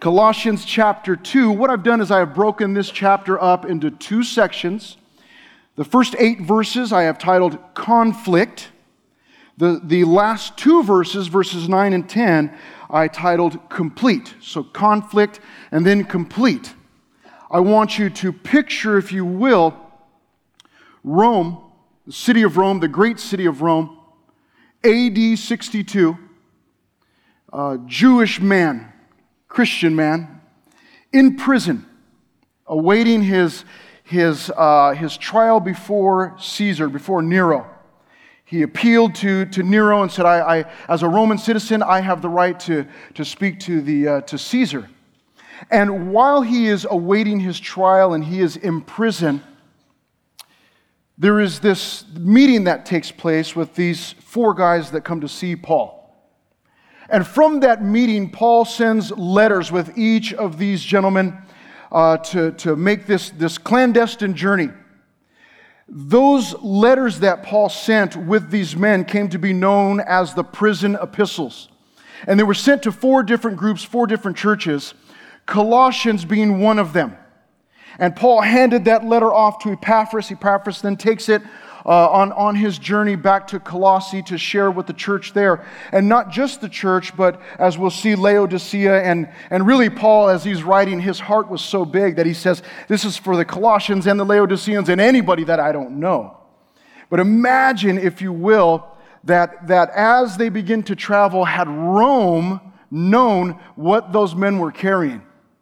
Colossians chapter 2. What I've done is I have broken this chapter up into two sections. The first 8 verses I have titled Conflict. The last 2 verses, verses 9 and 10, I titled Complete. So conflict and then complete. I want you to picture, if you will, Rome, the city of Rome, the great city of Rome, AD 62, Jewish man, Christian man, in prison, awaiting his trial before Caesar, before Nero. He appealed to Nero and said, I, as a Roman citizen, I have the right to speak to Caesar. And while he is awaiting his trial and he is in prison, there is this meeting that takes place with these 4 guys that come to see Paul. And from that meeting, Paul sends letters with each of these gentlemen to make this clandestine journey. Those letters that Paul sent with these men came to be known as the prison epistles. And they were sent to 4 different groups, 4 different churches, Colossians being one of them. And Paul handed that letter off to Epaphras. Epaphras then takes it on his journey back to Colossae to share with the church there. And not just the church, but as we'll see, Laodicea. And really Paul, as he's writing, his heart was so big that he says, this is for the Colossians and the Laodiceans and anybody that I don't know. But imagine, if you will, that as they begin to travel, had Rome known what those men were carrying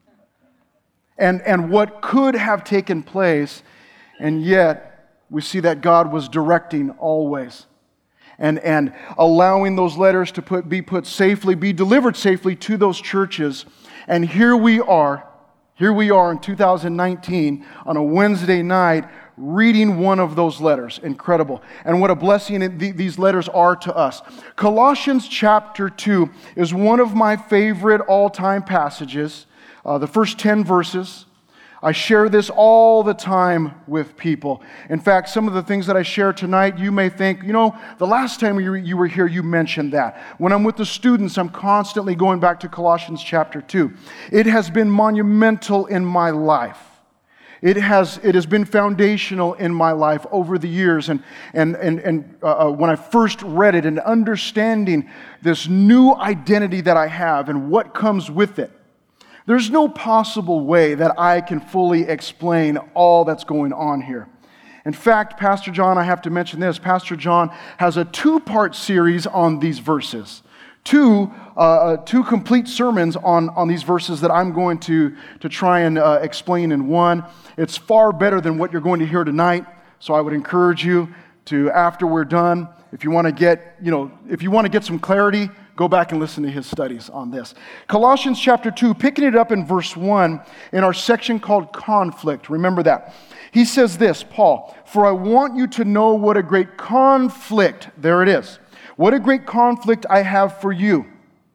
and what could have taken place, and yet we see that God was directing always and allowing those letters to be delivered safely to those churches. And here we are in 2019 on a Wednesday night reading one of those letters. Incredible. And what a blessing these letters are to us. Colossians chapter 2 is one of my favorite all-time passages. The first 10 verses. I share this all the time with people. In fact, some of the things that I share tonight, you may think, the last time you were here, you mentioned that. When I'm with the students, I'm constantly going back to Colossians chapter 2. It has been monumental in my life. It has been foundational in my life over the years. And when I first read it and understanding this new identity that I have and what comes with it, there's no possible way that I can fully explain all that's going on here. In fact, Pastor John, I have to mention this, Pastor John has a 2-part series on these verses. Two complete sermons on these verses that I'm going to try and explain in one. It's far better than what you're going to hear tonight, so I would encourage you to, after we're done, if you want to get some clarity, go back and listen to his studies on this. Colossians chapter 2, picking it up in verse 1 in our section called Conflict. Remember that. He says this, Paul, "For I want you to know what a great conflict," there it is, "what a great conflict I have for you,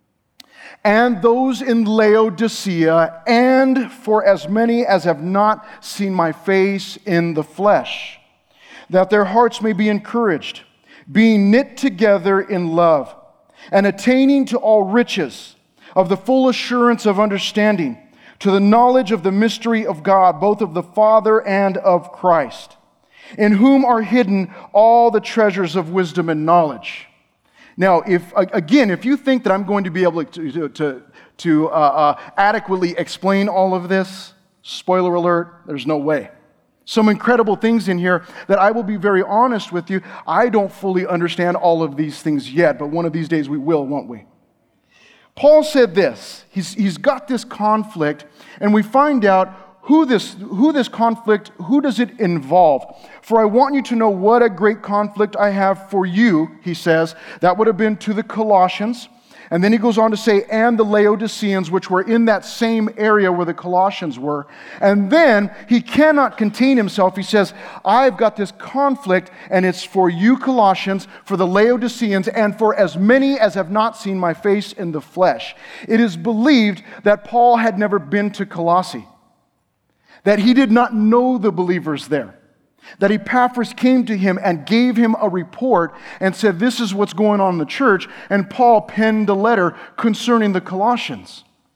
and those in Laodicea, and for as many as have not seen my face in the flesh, that their hearts may be encouraged, being knit together in love, and attaining to all riches of the full assurance of understanding, to the knowledge of the mystery of God, both of the Father and of Christ, in whom are hidden all the treasures of wisdom and knowledge." Now, if you think that I'm going to be able to adequately explain all of this, spoiler alert, there's no way. Some incredible things in here that I will be very honest with you, I don't fully understand all of these things yet, but one of these days we will, won't we? Paul said this, he's got this conflict, and we find out who this conflict, who does it involve? "For I want you to know what a great conflict I have for you," he says. That would have been to the Colossians. And then he goes on to say, "and the Laodiceans," which were in that same area where the Colossians were. And then he cannot contain himself. He says, "I've got this conflict, and it's for you Colossians, for the Laodiceans, and for as many as have not seen my face in the flesh." It is believed that Paul had never been to Colossae, that he did not know the believers there, that Epaphras came to him and gave him a report and said, "This is what's going on in the church," and Paul penned a letter concerning the Colossians.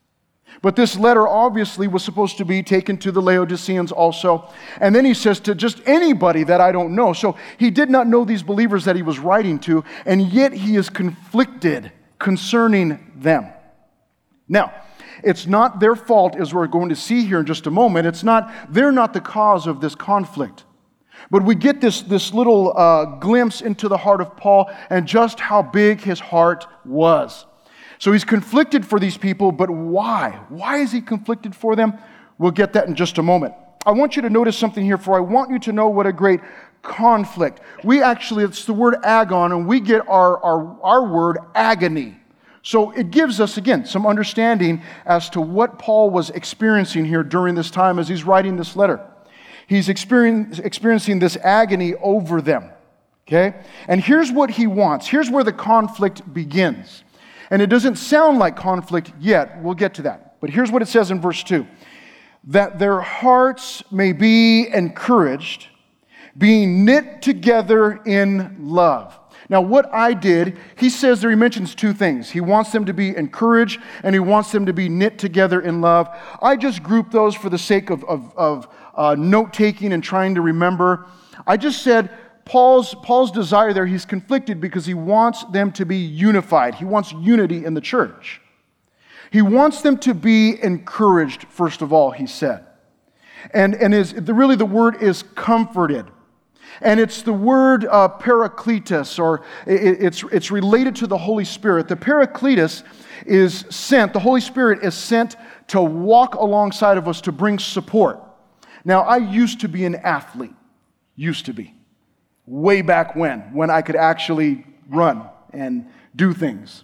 But this letter obviously was supposed to be taken to the Laodiceans also. And then he says to just anybody that I don't know. So he did not know these believers that he was writing to, and yet he is conflicted concerning them. Now, it's not their fault, as we're going to see here in just a moment. They're not the cause of this conflict. But we get this little glimpse into the heart of Paul and just how big his heart was. So he's conflicted for these people, but why? Why is he conflicted for them? We'll get that in just a moment. I want you to notice something here, for I want you to know what a great conflict. It's the word agon, and we get our word agony. So it gives us, again, some understanding as to what Paul was experiencing here during this time as he's writing this letter. He's experiencing this agony over them, okay? And here's what he wants. Here's where the conflict begins. And it doesn't sound like conflict yet. We'll get to that. But here's what it says in verse 2. That their hearts may be encouraged, being knit together in love. Now, what I did, he says there, he mentions two things. He wants them to be encouraged, and he wants them to be knit together in love. I just grouped those for the sake of note-taking and trying to remember. I just said, Paul's desire there, he's conflicted because he wants them to be unified. He wants unity in the church. He wants them to be encouraged, first of all, he said. And really the word is comforted. And it's the word parakletos, or it's related to the Holy Spirit. The parakletos is sent, the Holy Spirit is sent to walk alongside of us to bring support. Now, I used to be an athlete. Used to be. Way back when I could actually run and do things.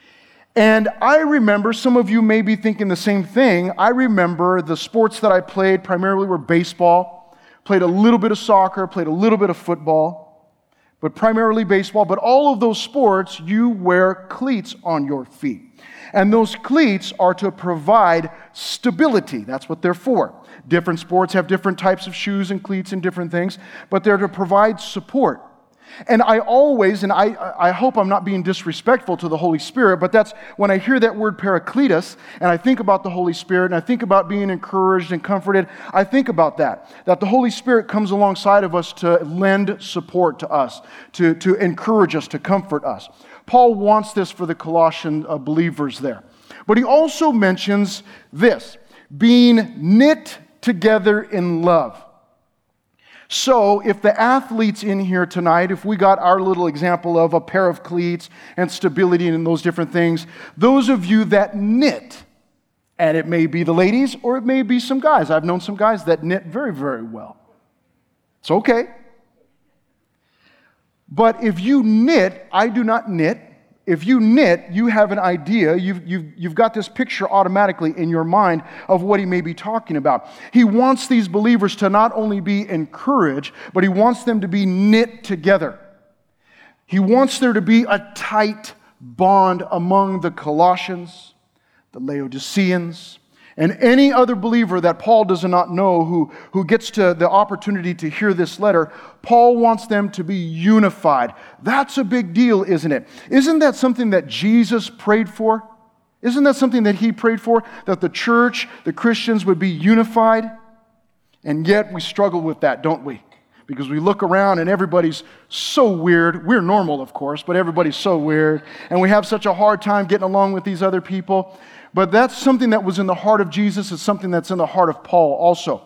And I remember, some of you may be thinking the same thing, I remember the sports that I played primarily were baseball, played a little bit of soccer, played a little bit of football, but primarily baseball. But all of those sports, you wear cleats on your feet. And those cleats are to provide stability. That's what they're for. Different sports have different types of shoes and cleats and different things, but they're to provide support. And I always, and I hope I'm not being disrespectful to the Holy Spirit, but that's when I hear that word parakletos, and I think about the Holy Spirit, and I think about being encouraged and comforted, I think about that the Holy Spirit comes alongside of us to lend support to us, to encourage us, to comfort us. Paul wants this for the Colossian believers there. But he also mentions this, being knit together in love. So if the athletes in here tonight, if we got our little example of a pair of cleats and stability and those different things, those of you that knit, and it may be the ladies or it may be some guys. I've known some guys that knit very, very well. It's okay. But if you knit, I do not knit. If you knit, you have an idea. You've got this picture automatically in your mind of what he may be talking about. He wants these believers to not only be encouraged, but he wants them to be knit together. He wants there to be a tight bond among the Colossians, the Laodiceans, and any other believer that Paul does not know who gets to the opportunity to hear this letter. Paul wants them to be unified. That's a big deal, isn't it? Isn't that something that Jesus prayed for? Isn't that something that he prayed for? That the church, the Christians would be unified? And yet we struggle with that, don't we? Because we look around and everybody's so weird. We're normal, of course, but everybody's so weird. And we have such a hard time getting along with these other people. But that's something that was in the heart of Jesus. It's something that's in the heart of Paul also.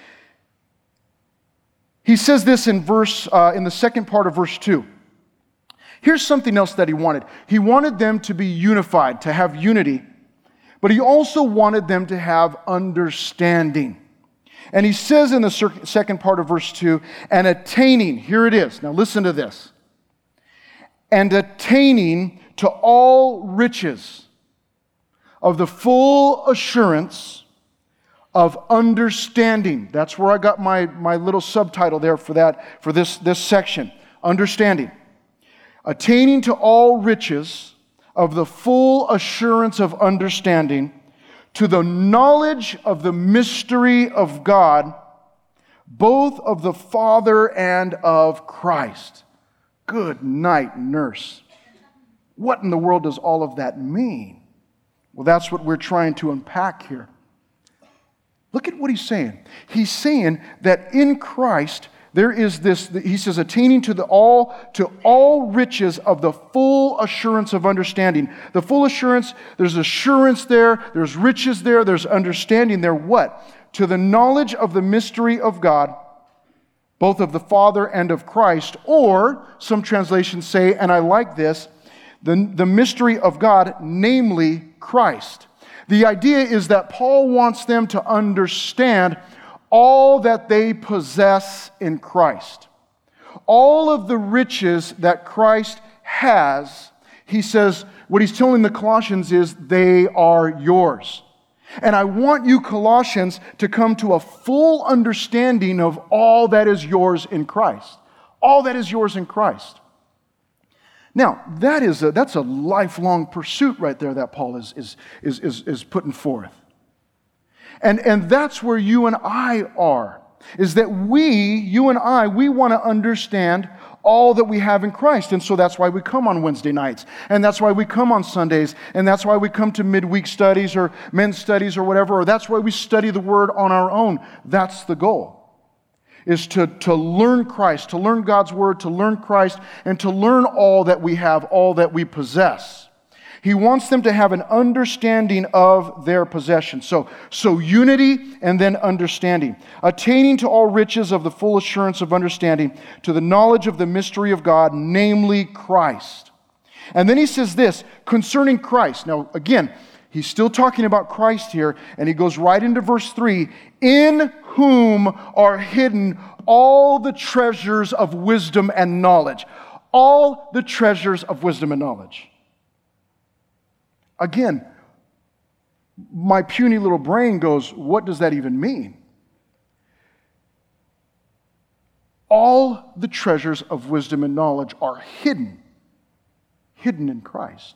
He says this in the second part of verse 2. Here's something else that he wanted. He wanted them to be unified, to have unity. But he also wanted them to have understanding. And he says in the second part of verse 2, and attaining, here it is. Now listen to this. And attaining to all riches of the full assurance of understanding. That's where I got my little subtitle there for this section. Understanding. Attaining to all riches of the full assurance of understanding, to the knowledge of the mystery of God, both of the Father and of Christ. Good night, nurse. What in the world does all of that mean? Well, that's what we're trying to unpack here. Look at what he's saying. He's saying that in Christ, there is this, he says, attaining to all riches of the full assurance of understanding. The full assurance, there's assurance there, there's riches there, there's understanding there. What? To the knowledge of the mystery of God, both of the Father and of Christ, or some translations say, and I like this, the mystery of God, namely Christ. The idea is that Paul wants them to understand all that they possess in Christ. All of the riches that Christ has, he says, what he's telling the Colossians is, they are yours. And I want you, Colossians, to come to a full understanding of all that is yours in Christ. All that is yours in Christ. Now, that's a lifelong pursuit right there that Paul is putting forth. And that's where you and I are, is that you and I want to understand all that we have in Christ. And so that's why we come on Wednesday nights. And that's why we come on Sundays. And that's why we come to midweek studies or men's studies or whatever. Or that's why we study the Word on our own. That's the goal. Is to learn Christ, to learn God's Word, to learn Christ, and to learn all that we have, all that we possess. He wants them to have an understanding of their possession. So unity and then understanding. Attaining to all riches of the full assurance of understanding, to the knowledge of the mystery of God, namely Christ. And then he says this, concerning Christ. Now, again, he's still talking about Christ here, and he goes right into verse 3, in whom are hidden all the treasures of wisdom and knowledge. All the treasures of wisdom and knowledge. Again, my puny little brain goes, what does that even mean? All the treasures of wisdom and knowledge are hidden in Christ.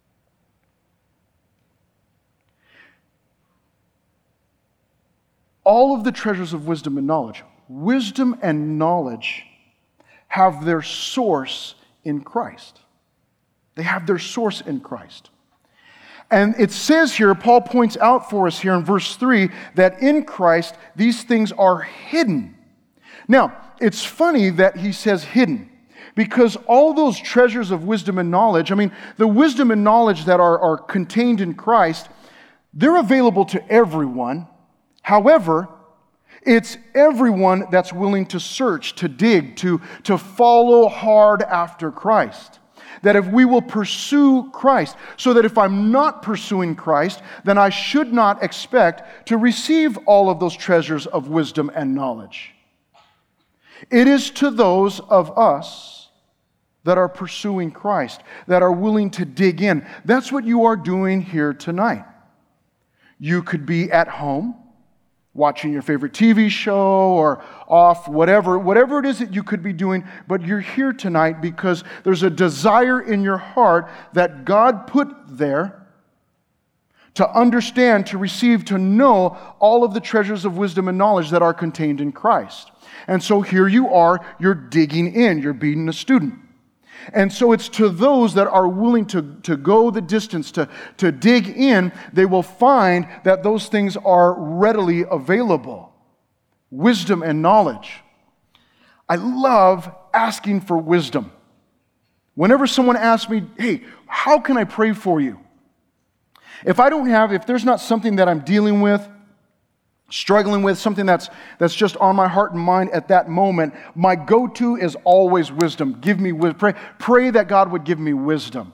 All of the treasures of wisdom and knowledge. Wisdom and knowledge have their source in Christ. They have their source in Christ. And it says here, Paul points out for us here in verse 3, that in Christ these things are hidden. Now, it's funny that he says hidden, because all those treasures of wisdom and knowledge, the wisdom and knowledge that are contained in Christ, they're available to everyone. However, it's everyone that's willing to search, to dig, to follow hard after Christ. That if we will pursue Christ, so that if I'm not pursuing Christ, then I should not expect to receive all of those treasures of wisdom and knowledge. It is to those of us that are pursuing Christ, that are willing to dig in. That's what you are doing here tonight. You could be at home, watching your favorite TV show or off, whatever it is that you could be doing, but you're here tonight because there's a desire in your heart that God put there to understand, to receive, to know all of the treasures of wisdom and knowledge that are contained in Christ. And so here you are, you're digging in, you're being a student. And so it's to those that are willing to go the distance, to dig in, they will find that those things are readily available. Wisdom and knowledge. I love asking for wisdom. Whenever someone asks me, hey, how can I pray for you? If there's not something that I'm dealing with, struggling with, something that's just on my heart and mind at that moment, my go-to is always wisdom. Give me wisdom. Pray that God would give me wisdom.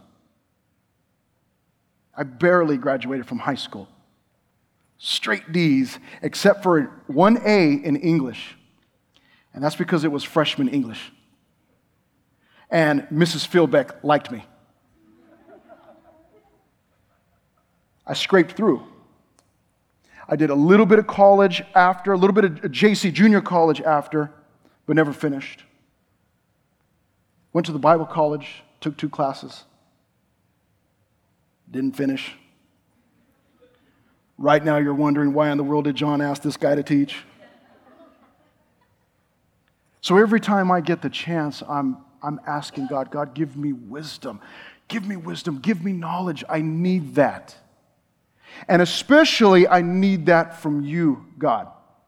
I barely graduated from high school. Straight D's, except for one A in English. And that's because it was freshman English. And Mrs. Philbeck liked me. I scraped through. I did a little bit of college after, a little bit of JC junior college after, but never finished. Went to the Bible college, took 2 classes. Didn't finish. Right now you're wondering, why in the world did John ask this guy to teach? So every time I get the chance, I'm asking God, give me wisdom. Give me wisdom. Give me knowledge. I need that. And especially, I need that from you, God.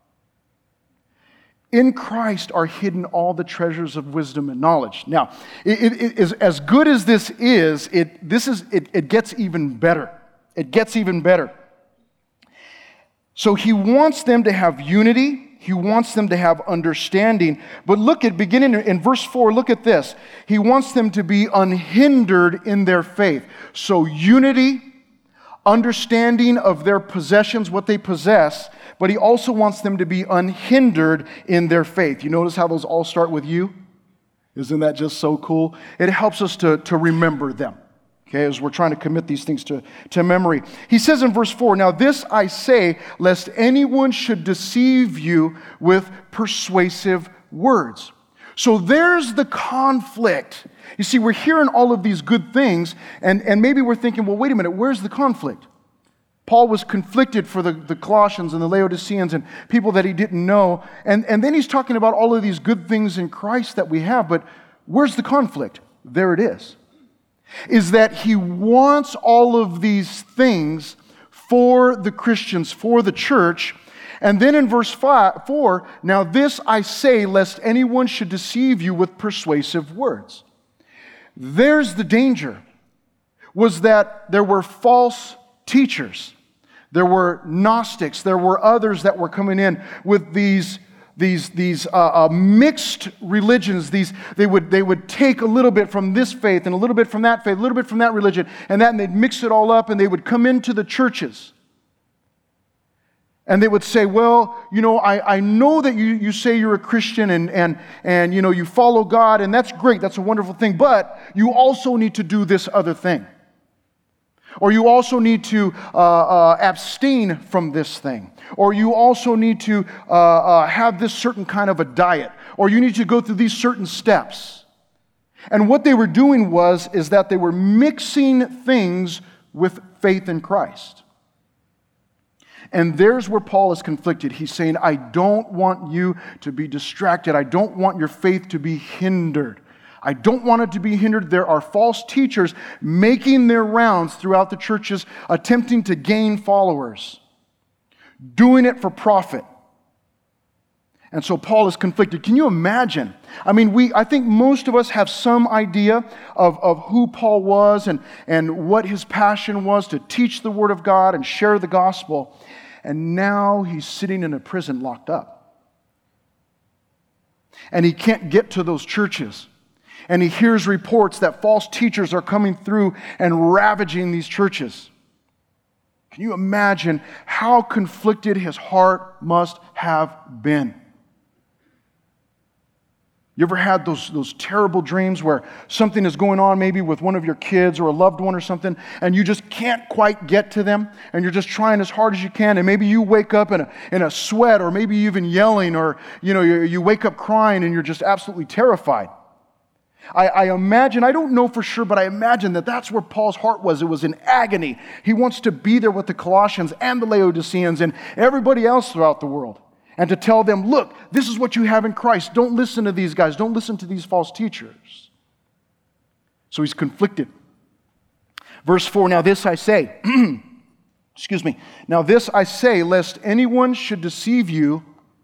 In Christ are hidden all the treasures of wisdom and knowledge. Now, it is as good as this is, it gets even better. It gets even better. So he wants them to have unity. He wants them to have understanding. But look at, beginning in verse 4, look at this. He wants them to be unhindered in their faith. So unity, understanding of their possessions, what they possess, but he also wants them to be unhindered in their faith. You notice how those all start with you? Isn't that just so cool? It helps us to remember them, okay, as we're trying to commit these things to memory. He says in verse 4, "Now this I say, lest anyone should deceive you with persuasive words." So there's the conflict. You see, we're hearing all of these good things, and maybe we're thinking, well, wait a minute, where's the conflict? Paul was conflicted for the Colossians and the Laodiceans and people that he didn't know. And then he's talking about all of these good things in Christ that we have, but where's the conflict? There it is. Is that he wants all of these things for the Christians, for the church. And then in verse 4, "Now this I say, lest anyone should deceive you with persuasive words." There's the danger, was that there were false teachers. There were Gnostics. There were others that were coming in with these mixed religions. They would take a little bit from this faith and a little bit from that faith, a little bit from that religion, and they'd mix it all up, and they would come into the churches. And they would say, well, I know that you say you're a Christian and you follow God, and that's great, that's a wonderful thing, but you also need to do this other thing. Or you also need to abstain from this thing. Or you also need to have this certain kind of a diet. Or you need to go through these certain steps. And what they were doing is that they were mixing things with faith in Christ. And there's where Paul is conflicted. He's saying, I don't want you to be distracted. I don't want your faith to be hindered. I don't want it to be hindered. There are false teachers making their rounds throughout the churches, attempting to gain followers, doing it for profit. And so Paul is conflicted. Can you imagine? I think most of us have some idea of who Paul was and what his passion was to teach the Word of God and share the gospel. And now he's sitting in a prison locked up. And he can't get to those churches. And he hears reports that false teachers are coming through and ravaging these churches. Can you imagine how conflicted his heart must have been? You ever had those terrible dreams where something is going on maybe with one of your kids or a loved one or something, and you just can't quite get to them, and you're just trying as hard as you can, and maybe you wake up in a sweat, or maybe even yelling, or you wake up crying and you're just absolutely terrified. I imagine, I don't know for sure, but I imagine that that's where Paul's heart was. It was in agony. He wants to be there with the Colossians and the Laodiceans and everybody else throughout the world, and to tell them, look, this is what you have in Christ. Don't listen to these guys. Don't listen to these false teachers. So he's conflicted. Verse 4, now this I say, now this I say, lest anyone should deceive you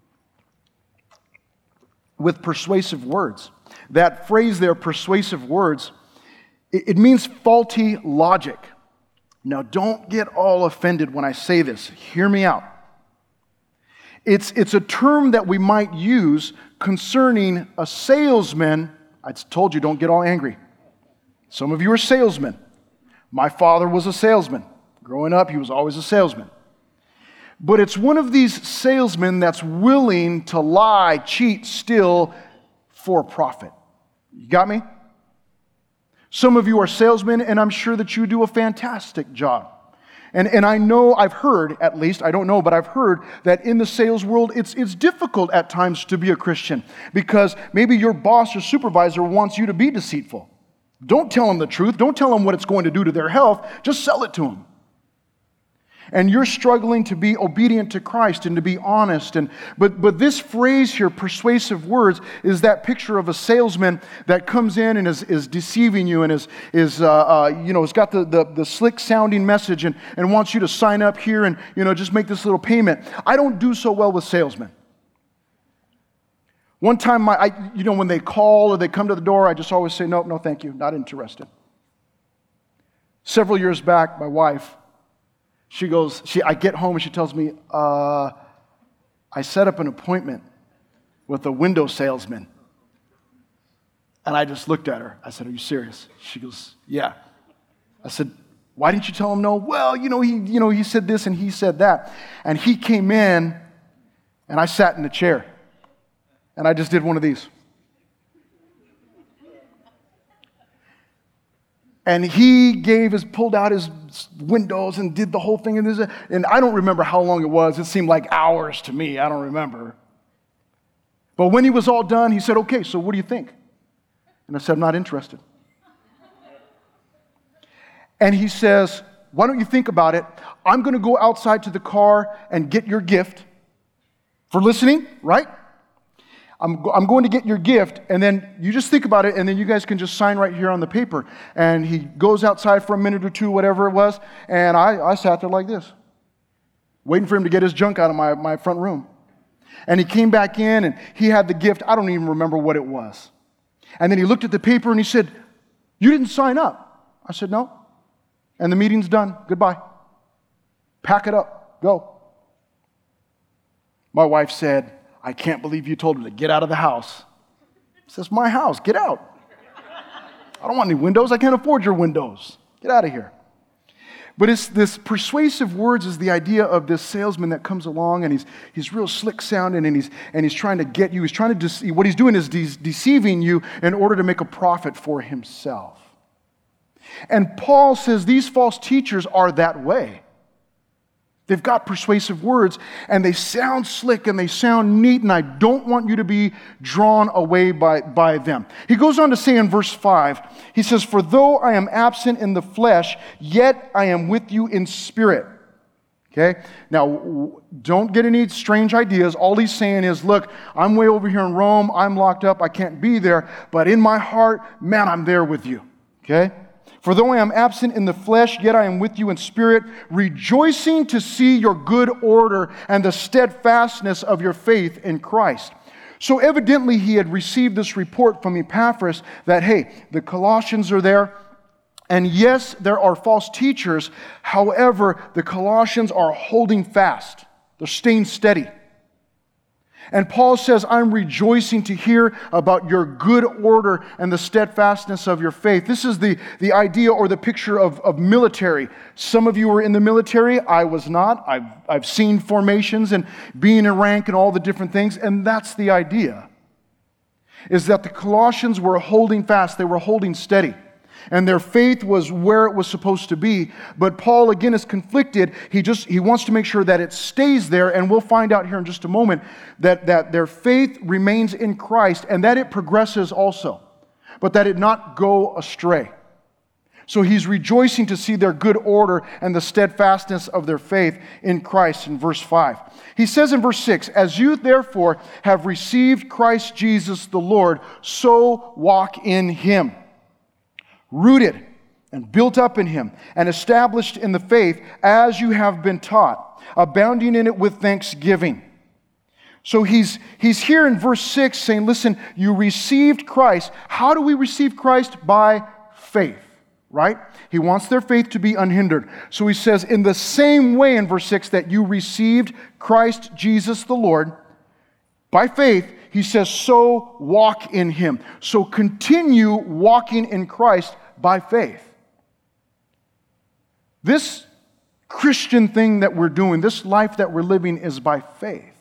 with persuasive words. That phrase there, persuasive words, it means faulty logic. Now, don't get all offended when I say this. Hear me out. It's a term that we might use concerning a salesman. I told you, don't get all angry. Some of you are salesmen. My father was a salesman. Growing up, he was always a salesman. But it's one of these salesmen that's willing to lie, cheat, steal for profit. You got me? Some of you are salesmen, and I'm sure that you do a fantastic job. And I know, I've heard, at least, I don't know, but I've heard that in the sales world, it's difficult at times to be a Christian because maybe your boss or supervisor wants you to be deceitful. Don't tell them the truth. Don't tell them what it's going to do to their health. Just sell it to them. And you're struggling to be obedient to Christ and to be honest. But this phrase here, persuasive words, is that picture of a salesman that comes in and is deceiving you and has got the slick sounding message and wants you to sign up here and just make this little payment. I don't do so well with salesmen. One time, when they call or they come to the door, I just always say, no, thank you, not interested. Several years back, my wife, I get home and she tells me, I set up an appointment with a window salesman. And I just looked at her. I said, are you serious? She goes, yeah. I said, why didn't you tell him no? Well, he said this and he said that. And he came in and I sat in the chair. And I just did one of these. And he pulled out his windows and did the whole thing. And I don't remember how long it was. It seemed like hours to me. I don't remember. But when he was all done, he said, okay, so what do you think? And I said, I'm not interested. And he says, why don't you think about it? I'm going to go outside to the car and get your gift for listening, right? I'm going to get your gift, and then you just think about it, and then you guys can just sign right here on the paper. And he goes outside for a minute or two, whatever it was, and I sat there like this, waiting for him to get his junk out of my front room. And he came back in, and he had the gift. I don't even remember what it was. And then he looked at the paper, and he said, you didn't sign up. I said, no. And the meeting's done. Goodbye. Pack it up. Go. My wife said, I can't believe you told him to get out of the house. He says, my house, get out. I don't want any windows. I can't afford your windows. Get out of here. But it's this persuasive words is the idea of this salesman that comes along and he's real slick sounding and he's trying to get you. He's trying to what he's doing is deceiving you in order to make a profit for himself. And Paul says these false teachers are that way. They've got persuasive words, and they sound slick, and they sound neat, and I don't want you to be drawn away by them. He goes on to say in verse 5, he says, for though I am absent in the flesh, yet I am with you in spirit. Okay? Now, don't get any strange ideas. All he's saying is, look, I'm way over here in Rome. I'm locked up. I can't be there. But in my heart, man, I'm there with you. Okay? For though I am absent in the flesh, yet I am with you in spirit, rejoicing to see your good order and the steadfastness of your faith in Christ. So evidently he had received this report from Epaphras that, hey, the Colossians are there, and yes, there are false teachers. However, the Colossians are holding fast. They're staying steady. And Paul says, I'm rejoicing to hear about your good order and the steadfastness of your faith. This is the idea or the picture of military. Some of you were in the military. I was not. I've seen formations and being in rank and all the different things. And that's the idea, is that the Colossians were holding fast. They were holding steady. And their faith was where it was supposed to be. But Paul, again, is conflicted. He wants to make sure that it stays there. And we'll find out here in just a moment that their faith remains in Christ and that it progresses also. But that it not go astray. So he's rejoicing to see their good order and the steadfastness of their faith in Christ in verse 5. He says in verse 6, as you therefore have received Christ Jesus the Lord, so walk in him. Rooted and built up in him and established in the faith as you have been taught, abounding in it with thanksgiving. So he's here in verse 6 saying, listen, you received Christ. How do we receive Christ? By faith, right? He wants their faith to be unhindered. So he says, in the same way in verse 6 that you received Christ Jesus the Lord, by faith, he says, so walk in him. So continue walking in Christ by faith. This Christian thing that we're doing, this life that we're living is by faith.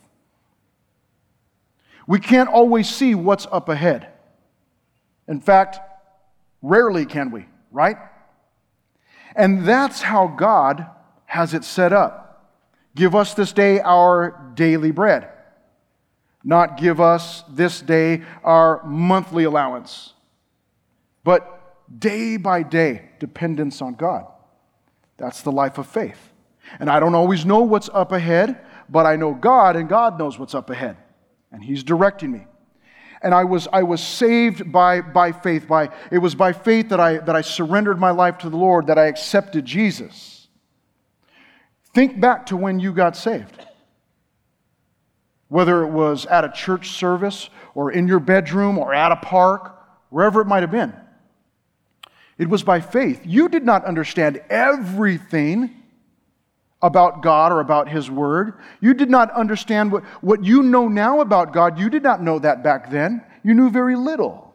We can't always see what's up ahead. In fact, rarely can we, right? And that's how God has it set up. Give us this day our daily bread. Not give us this day our monthly allowance. But day by day dependence on God. That's the life of faith. And I don't always know what's up ahead, but I know God, and God knows what's up ahead. And He's directing me. And I was saved by faith. It was by faith that I surrendered my life to the Lord, that I accepted Jesus. Think back to when you got saved. Whether it was at a church service, or in your bedroom, or at a park, wherever it might have been. It was by faith. You did not understand everything about God or about His Word. You did not understand what you know now about God. You did not know that back then. You knew very little.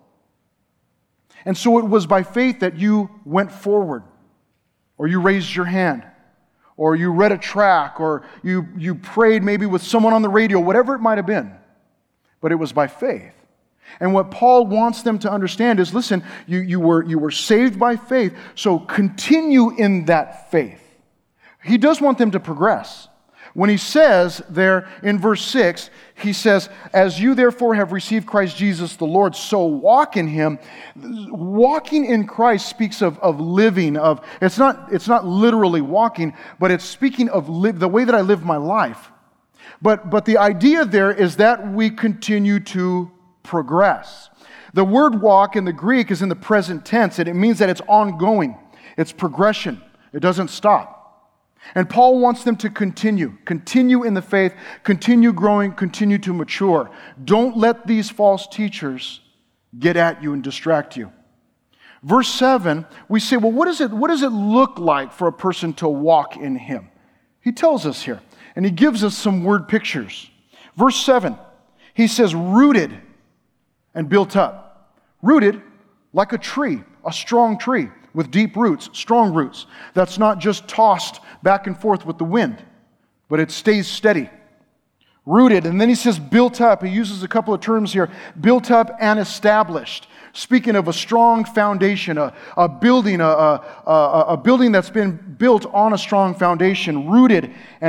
And so it was by faith that you went forward, or you raised your hand, or you read a track, or you prayed maybe with someone on the radio, whatever it might have been. But it was by faith. And what Paul wants them to understand is, listen, you were saved by faith, so continue in that faith. He does want them to progress. When he says there in verse 6, he says, as you therefore have received Christ Jesus the Lord, so walk in Him. Walking in Christ speaks of living, it's not literally walking, but it's speaking of the way that I live my life. But the idea there is that we continue to progress. The word walk in the Greek is in the present tense, and it means that it's ongoing. It's progression. It doesn't stop. And Paul wants them to continue in the faith, continue growing, continue to mature. Don't let these false teachers get at you and distract you. Verse 7, we say, well, what does it look like for a person to walk in Him? He tells us here, and he gives us some word pictures. Verse 7, he says, rooted and built up. Rooted like a tree, a strong tree with deep roots, strong roots. That's not just tossed back and forth with the wind, but it stays steady. Rooted, and then he says built up. He uses a couple of terms here, built up and established. Speaking of a strong foundation, a building that's been built on a strong foundation, rooted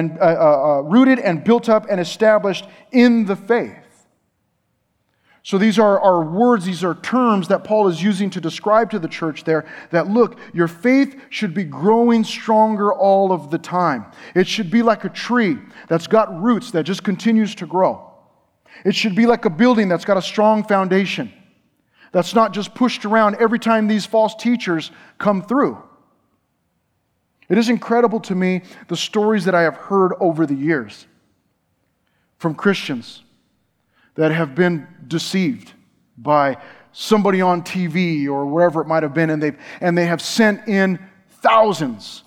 and built up and established in the faith. So these are words, these are terms that Paul is using to describe to the church there that, look, your faith should be growing stronger all of the time. It should be like a tree that's got roots that just continues to grow. It should be like a building that's got a strong foundation, that's not just pushed around every time these false teachers come through. It is incredible to me the stories that I have heard over the years from Christians that have been deceived by somebody on TV or wherever it might have been, and they have sent in thousands.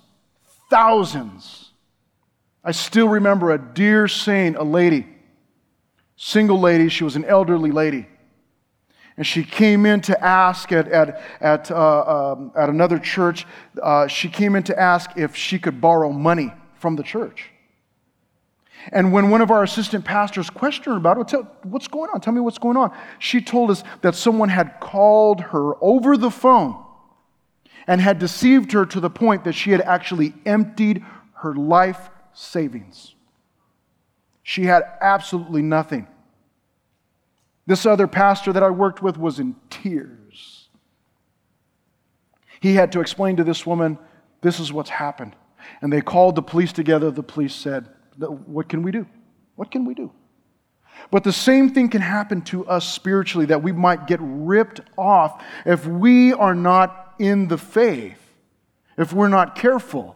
I still remember a dear saint, a lady, single lady. She was an elderly lady, and she came in to ask at another church. She came in to ask if she could borrow money from the church. And when one of our assistant pastors questioned her about it, what's going on? Tell me what's going on. She told us that someone had called her over the phone and had deceived her to the point that she had actually emptied her life savings. She had absolutely nothing. This other pastor that I worked with was in tears. He had to explain to this woman, this is what's happened. And they called the police together. The police said, what can we do? What can we do? But the same thing can happen to us spiritually, that we might get ripped off if we are not in the faith, if we're not careful.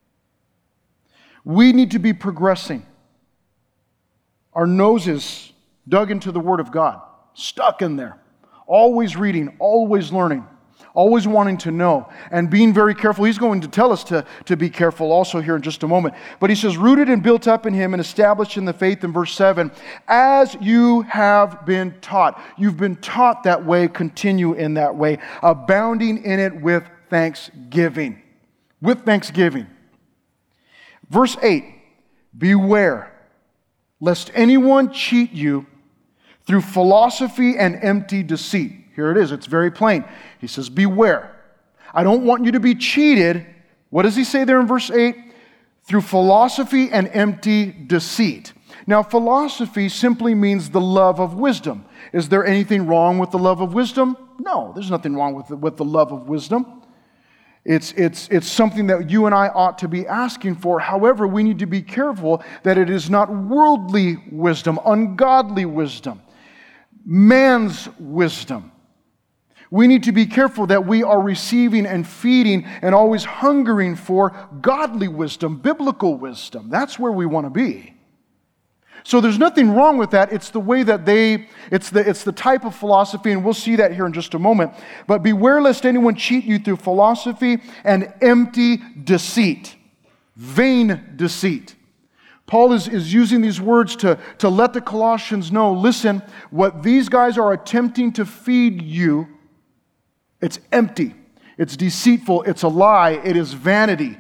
We need to be progressing. Our noses dug into the Word of God, stuck in there, always reading, always learning, always wanting to know, and being very careful. He's going to tell us to be careful also here in just a moment. But he says, rooted and built up in Him and established in the faith in verse 7, as you have been taught. You've been taught that way, continue in that way, abounding in it with thanksgiving. With thanksgiving. Verse 8, beware lest anyone cheat you through philosophy and empty deceit. Here it is. It's very plain. He says, beware. I don't want you to be cheated. What does he say there in verse 8? Through philosophy and empty deceit. Now, philosophy simply means the love of wisdom. Is there anything wrong with the love of wisdom? No, there's nothing wrong with the love of wisdom. It's something that you and I ought to be asking for. However, we need to be careful that it is not worldly wisdom, ungodly wisdom, man's wisdom. We need to be careful that we are receiving and feeding and always hungering for godly wisdom, biblical wisdom. That's where we want to be. So there's nothing wrong with that. It's the way that it's the type of philosophy, and we'll see that here in just a moment. But beware lest anyone cheat you through philosophy and empty deceit, vain deceit. Paul is using these words to let the Colossians know, listen, what these guys are attempting to feed you, it's empty, it's deceitful, it's a lie, it is vanity,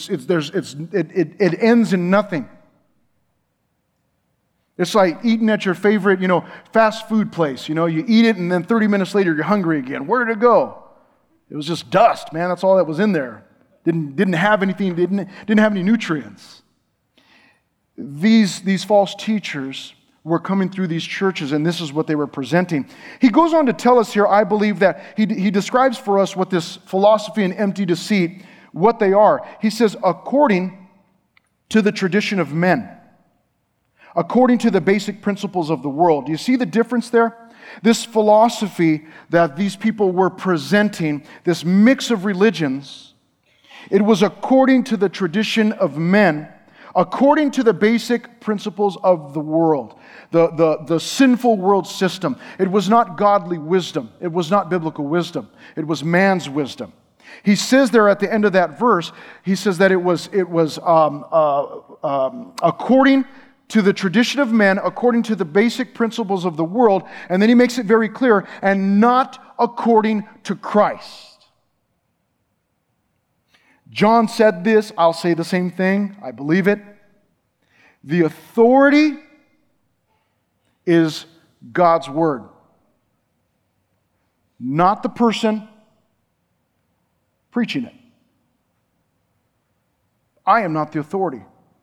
it ends in nothing. It's like eating at your favorite, fast food place. You eat it and then 30 minutes later you're hungry again. Where did it go? It was just dust, man. That's all that was in there. Didn't have anything, didn't have any nutrients. These false teachers were coming through these churches, and this is what they were presenting. He goes on to tell us here, I believe that he describes for us what this philosophy and empty deceit, what they are. He says, according to the tradition of men, according to the basic principles of the world. Do you see the difference there? This philosophy that these people were presenting, this mix of religions, it was according to the tradition of men, according to the basic principles of the world, the sinful world system. It was not godly wisdom. It was not biblical wisdom. It was man's wisdom. He says there at the end of that verse, he says that it was according to the tradition of men, according to the basic principles of the world, and then he makes it very clear, and not according to Christ. John said this, I'll say the same thing, I believe it. The authority is God's word, not the person preaching it. I am not the authority.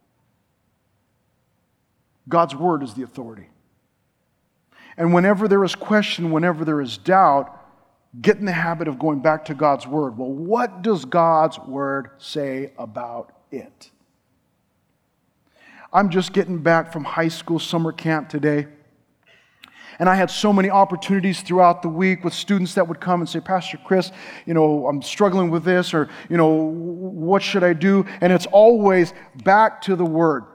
God's word is the authority. And whenever there is question, whenever there is doubt, get in the habit of going back to God's word. Well, what does God's word say about it? I'm just getting back from high school summer camp today. And I had so many opportunities throughout the week with students that would come and say, Pastor Chris, I'm struggling with this, or, what should I do? And it's always back to the word.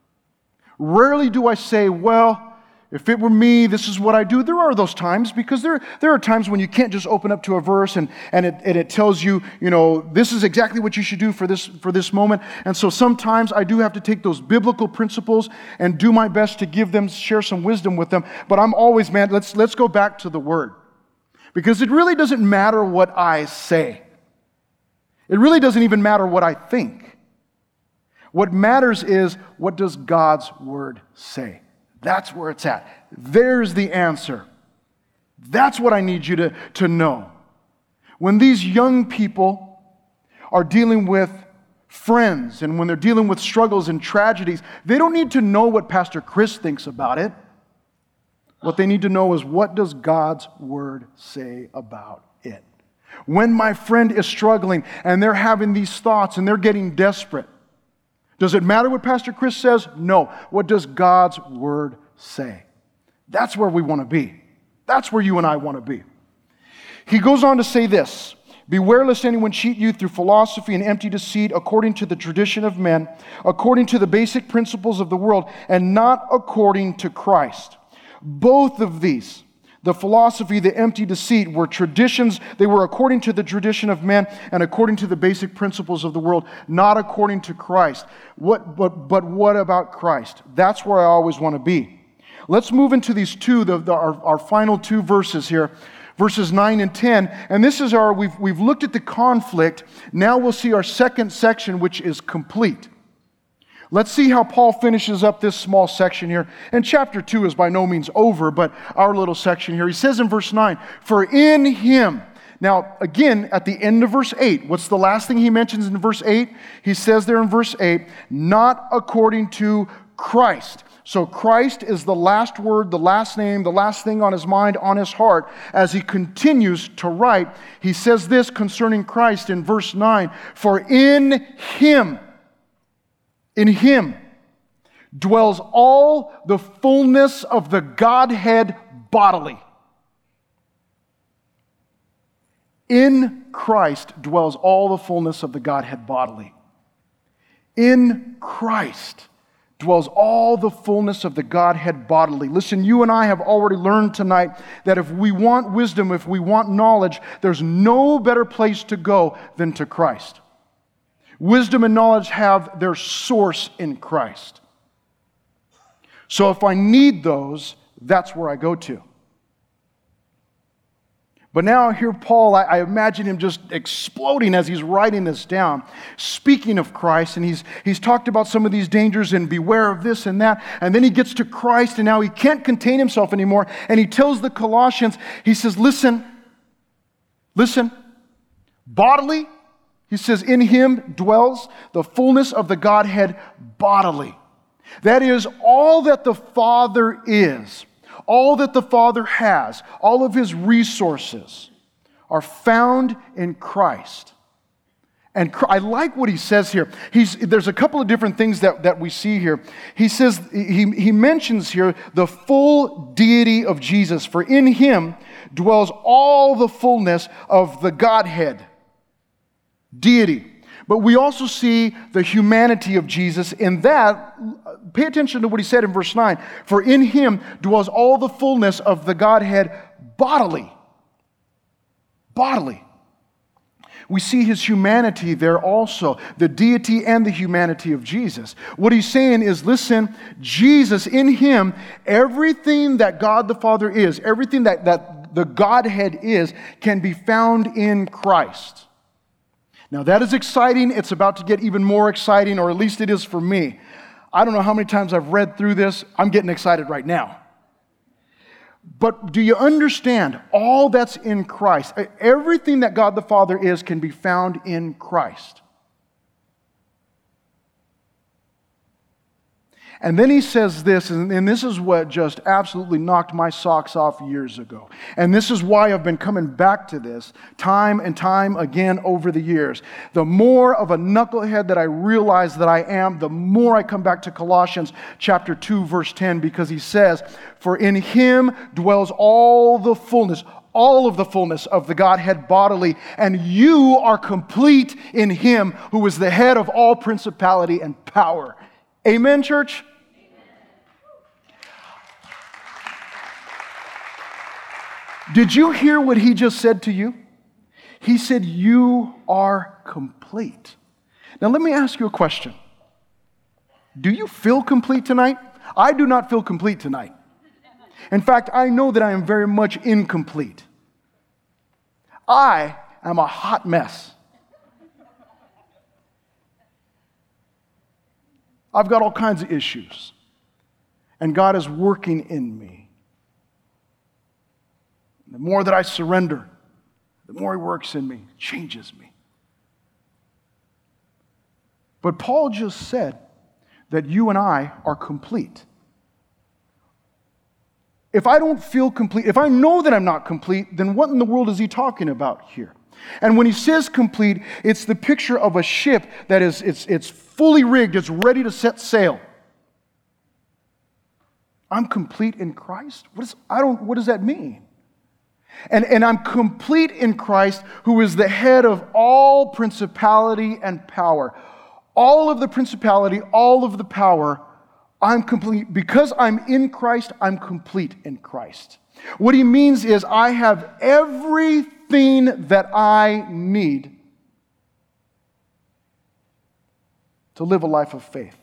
Rarely do I say, well, if it were me, this is what I do. There are those times, because there are times when you can't just open up to a verse and it tells you, this is exactly what you should do for this moment. And so sometimes I do have to take those biblical principles and do my best to give them, share some wisdom with them. But I'm always, man, let's go back to the word. Because it really doesn't matter what I say. It really doesn't even matter what I think. What matters is, what does God's word say? That's where it's at. There's the answer. That's what I need you to know. When these young people are dealing with friends and when they're dealing with struggles and tragedies, they don't need to know what Pastor Chris thinks about it. What they need to know is, what does God's word say about it? When my friend is struggling and they're having these thoughts and they're getting desperate, does it matter what Pastor Chris says? No. What does God's word say? That's where we want to be. That's where you and I want to be. He goes on to say this, beware lest anyone cheat you through philosophy and empty deceit, according to the tradition of men, according to the basic principles of the world, and not according to Christ. Both of these, the philosophy, the empty deceit, were traditions. They were according to the tradition of men and according to the basic principles of the world, not according to Christ. But what about Christ? That's where I always want to be. Let's move into these two, our final two verses here, verses 9 and 10. And this is we've looked at the conflict. Now we'll see our second section, which is complete. Let's see how Paul finishes up this small section here. And chapter 2 is by no means over, but our little section here. He says in verse 9, for in him. Now, again, at the end of verse 8, what's the last thing he mentions in verse 8? He says there in verse 8, not according to Christ. So Christ is the last word, the last name, the last thing on his mind, on his heart. As he continues to write, he says this concerning Christ in verse 9, for in him dwells all the fullness of the Godhead bodily. In Christ dwells all the fullness of the Godhead bodily. In Christ dwells all the fullness of the Godhead bodily. Listen, you and I have already learned tonight that if we want wisdom, if we want knowledge, there's no better place to go than to Christ. Wisdom and knowledge have their source in Christ. So if I need those, that's where I go to. But now here Paul, I imagine him just exploding as he's writing this down, speaking of Christ, and he's talked about some of these dangers and beware of this and that, and then he gets to Christ and now he can't contain himself anymore, and he tells the Colossians, he says, listen, bodily, he says, in him dwells the fullness of the Godhead bodily. That is, all that the Father is, all that the Father has, all of his resources are found in Christ. And I like what he says here. There's a couple of different things that we see here. He says, he mentions here the full deity of Jesus. For in him dwells all the fullness of the Godhead. Deity. But we also see the humanity of Jesus in that. Pay attention to what he said in verse 9. For in him dwells all the fullness of the Godhead bodily. Bodily. We see his humanity there also, the deity and the humanity of Jesus. What he's saying is, listen, Jesus, in him, everything that God the Father is, everything that the Godhead is, can be found in Christ. Now that is exciting. It's about to get even more exciting, or at least it is for me. I don't know how many times I've read through this. I'm getting excited right now. But do you understand all that's in Christ? Everything that God the Father is can be found in Christ. And then he says this, and this is what just absolutely knocked my socks off years ago. And this is why I've been coming back to this time and time again over the years. The more of a knucklehead that I realize that I am, the more I come back to Colossians chapter 2, verse 10, because he says, for in him dwells all the fullness, all of the fullness of the Godhead bodily, and you are complete in him who is the head of all principality and power. Amen, church? Did you hear what he just said to you? He said, you are complete. Now let me ask you a question. Do you feel complete tonight? I do not feel complete tonight. In fact, I know that I am very much incomplete. I am a hot mess. I've got all kinds of issues. And God is working in me. The more that I surrender, the more he works in me, changes me. But Paul just said that you and I are complete. If I don't feel complete, if I know that I'm not complete, then what in the world is he talking about here? And when he says complete, it's the picture of a ship that is it's fully rigged, it's ready to set sail. I'm complete in Christ? What does that mean? And I'm complete in Christ, who is the head of all principality and power. All of the principality, all of the power, I'm complete. Because I'm in Christ, I'm complete in Christ. What he means is I have everything that I need to live a life of faith.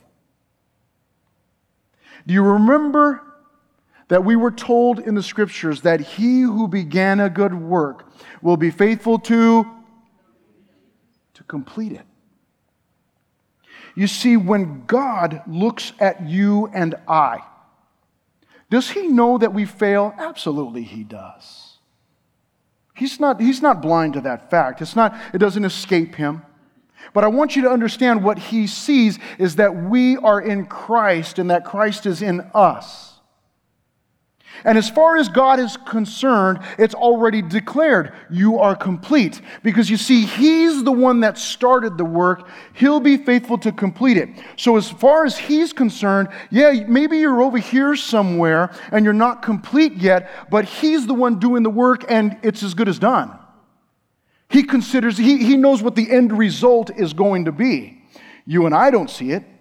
Do you remember that we were told in the Scriptures that he who began a good work will be faithful to complete it? You see, when God looks at you and I, does he know that we fail? Absolutely he does. He's not blind to that fact. It doesn't escape him. But I want you to understand what he sees is that we are in Christ and that Christ is in us. And as far as God is concerned, it's already declared, you are complete. Because you see, he's the one that started the work. He'll be faithful to complete it. So as far as he's concerned, yeah, maybe you're over here somewhere and you're not complete yet, but he's the one doing the work and it's as good as done. He considers, he knows what the end result is going to be. You and I don't see it.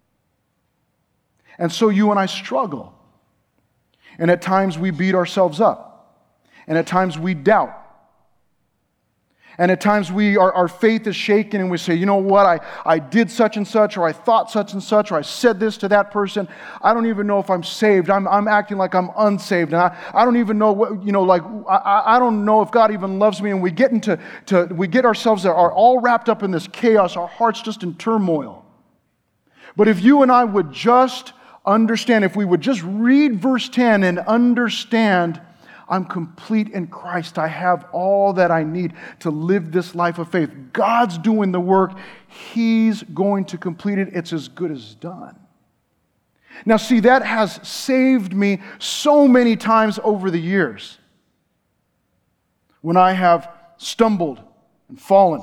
And so you and I struggle. And at times we beat ourselves up. And at times we doubt. And at times our faith is shaken and we say, you know what, I did such and such, or I thought such and such, or I said this to that person. I don't even know if I'm saved. I'm acting like I'm unsaved. And I don't even know what, I don't know if God even loves me. And we get we get ourselves are all wrapped up in this chaos, our hearts just in turmoil. But if you and I would just understand, if we would just read verse 10 and understand, I'm complete in Christ. I have all that I need to live this life of faith. God's doing the work. He's going to complete it. It's as good as done. Now, see, that has saved me so many times over the years when I have stumbled and fallen.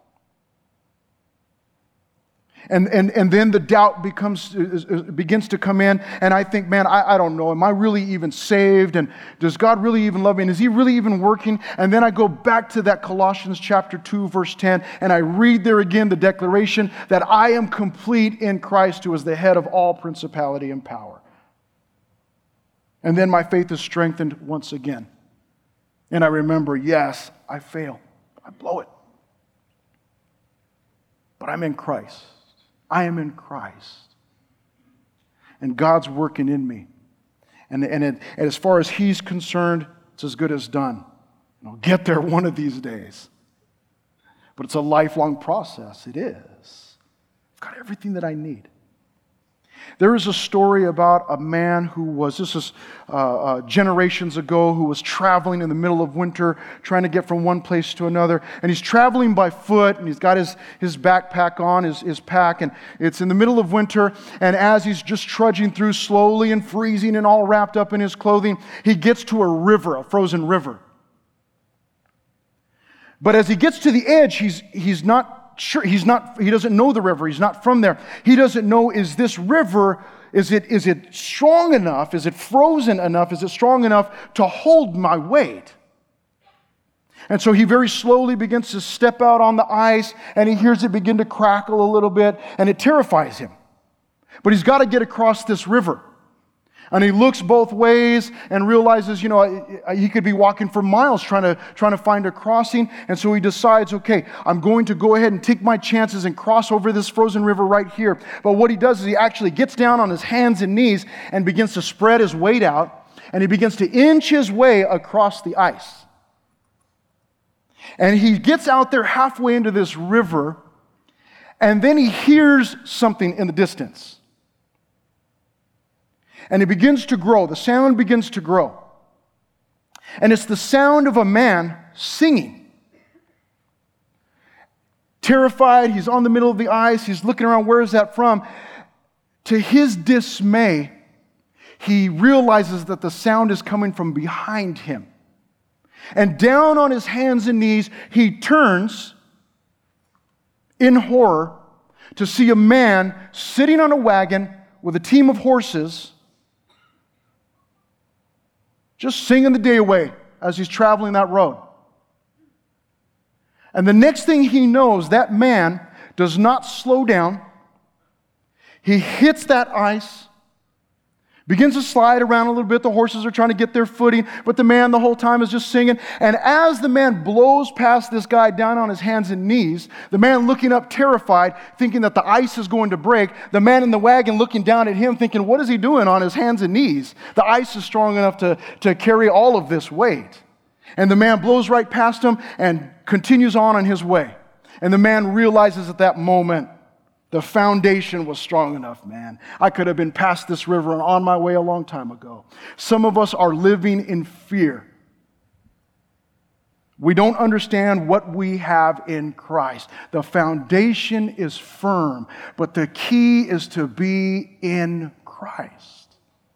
And then the doubt begins to come in, and I think, man, I don't know. Am I really even saved? And does God really even love me? And is He really even working? And then I go back to that Colossians chapter 2, verse 10, and I read there again the declaration that I am complete in Christ, who is the head of all principality and power. And then my faith is strengthened once again. And I remember, yes, I fail. I blow it. But I'm in Christ. I am in Christ. And God's working in me. And as far as He's concerned, it's as good as done. And I'll get there one of these days. But it's a lifelong process. It is. I've got everything that I need. There is a story about a man who was, this is generations ago, who was traveling in the middle of winter, trying to get from one place to another. And he's traveling by foot, and he's got his backpack on, his pack, and it's in the middle of winter. And as he's just trudging through slowly and freezing and all wrapped up in his clothing, he gets to a river, a frozen river. But as he gets to the edge, he's not sure, he doesn't know the river, he's not from there. He doesn't know, is this river, is it strong enough, is it frozen enough, is it strong enough to hold my weight? And so he very slowly begins to step out on the ice, and he hears it begin to crackle a little bit, and it terrifies him. But he's got to get across this river. And he looks both ways and realizes, he could be walking for miles trying to find a crossing. And so he decides, okay, I'm going to go ahead and take my chances and cross over this frozen river right here. But what he does is he actually gets down on his hands and knees and begins to spread his weight out. And he begins to inch his way across the ice. And he gets out there halfway into this river. And then he hears something in the distance. And it begins to grow. The sound begins to grow. And it's the sound of a man singing. Terrified, he's on the middle of the ice. He's looking around, where is that from? To his dismay, he realizes that the sound is coming from behind him. And down on his hands and knees, he turns in horror to see a man sitting on a wagon with a team of horses, just singing the day away as he's traveling that road. And the next thing he knows, that man does not slow down. He hits that ice, begins to slide around a little bit. The horses are trying to get their footing, but the man the whole time is just singing. And as the man blows past this guy down on his hands and knees, the man looking up terrified, thinking that the ice is going to break, the man in the wagon looking down at him thinking, what is he doing on his hands and knees? The ice is strong enough to carry all of this weight. And the man blows right past him and continues on his way. And the man realizes at that moment, the foundation was strong enough, man. I could have been past this river and on my way a long time ago. Some of us are living in fear We don't understand what we have in Christ. The foundation is firm, but the key is to be in Christ.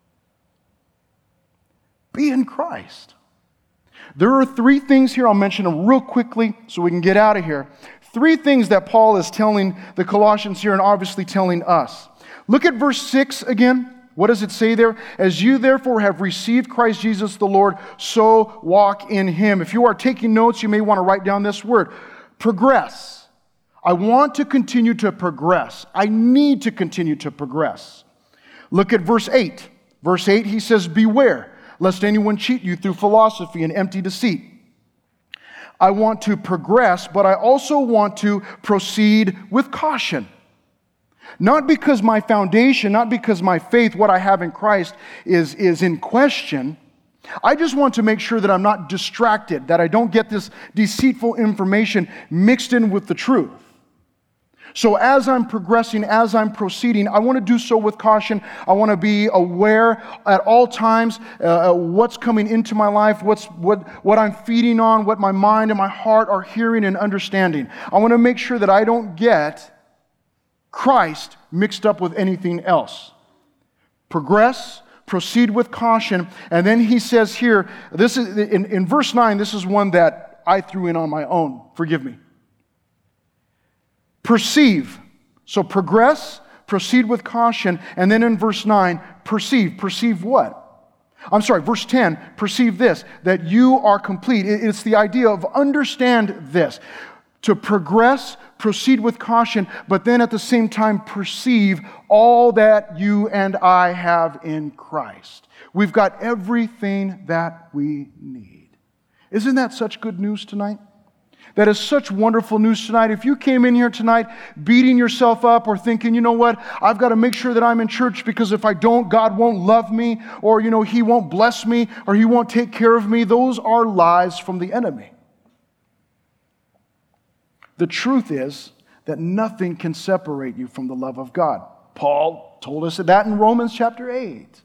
Be in Christ. There are 3 things here. I'll mention them real quickly so we can get out of here. 3 things that Paul is telling the Colossians here and obviously telling us. Look at verse 6 again. What does it say there? As you therefore have received Christ Jesus the Lord, so walk in Him. If you are taking notes, you may want to write down this word. Progress. I want to continue to progress. I need to continue to progress. Look at verse 8. Verse 8, he says, beware, lest anyone cheat you through philosophy and empty deceit. I want to progress, but I also want to proceed with caution. Not because my foundation, not because my faith, what I have in Christ is in question. I just want to make sure that I'm not distracted, that I don't get this deceitful information mixed in with the truth. So as I'm progressing, as I'm proceeding, I want to do so with caution. I want to be aware at all times what's coming into my life, what I'm feeding on, what my mind and my heart are hearing and understanding. I want to make sure that I don't get Christ mixed up with anything else. Progress, proceed with caution. And then he says here, this is in verse 9, this is one that I threw in on my own. Forgive me. Perceive. So progress, proceed with caution. And then in verse 9, perceive. Perceive what? Verse 10, perceive this, that you are complete. It's the idea of understand this. To progress, proceed with caution, but then at the same time perceive all that you and I have in Christ. We've got everything that we need. Isn't that such good news tonight? That is such wonderful news tonight. If you came in here tonight beating yourself up or thinking, you know what, I've got to make sure that I'm in church because if I don't, God won't love me, or He won't bless me, or He won't take care of me, those are lies from the enemy. The truth is that nothing can separate you from the love of God. Paul told us that in Romans chapter 8.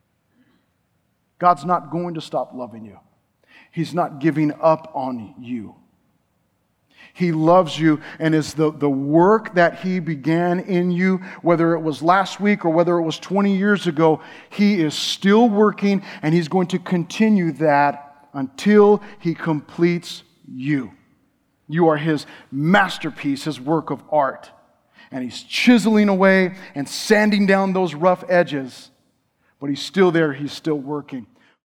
God's not going to stop loving you. He's not giving up on you. He loves you, and is the work that He began in you, whether it was last week or whether it was 20 years ago, He is still working, and He's going to continue that until He completes you. You are His masterpiece, His work of art. And He's chiseling away and sanding down those rough edges. But He's still there. He's still working.